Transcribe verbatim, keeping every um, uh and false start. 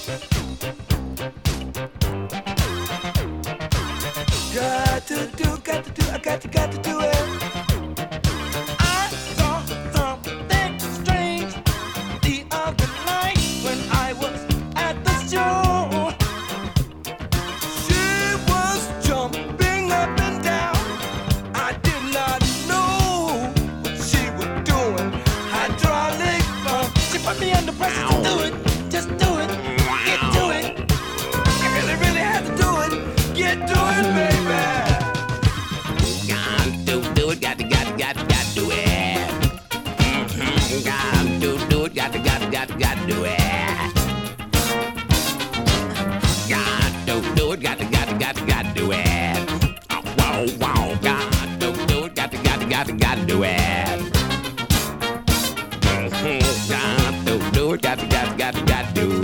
Got to do, got to do, I got to, got to do it. I saw something strange the other night when I was at the show. She was jumping up and down. I did not know what she was doing. Hydraulic pump. She put me under pressure to do it. Just do it. Get to it. I really, really had to do it. Get to it, baby. Got to do it, got to, got to, got to, got to do it. Mm-hmm. Got to do it, got to, got to, got to, got to do it. Got to do it, got to, got to, got to, got to do it. Oh, wow, wow. Got to do it, got to, got to, got to, got to do it. Mm-hmm. Got to do it, got to, got to, got to, got to do it.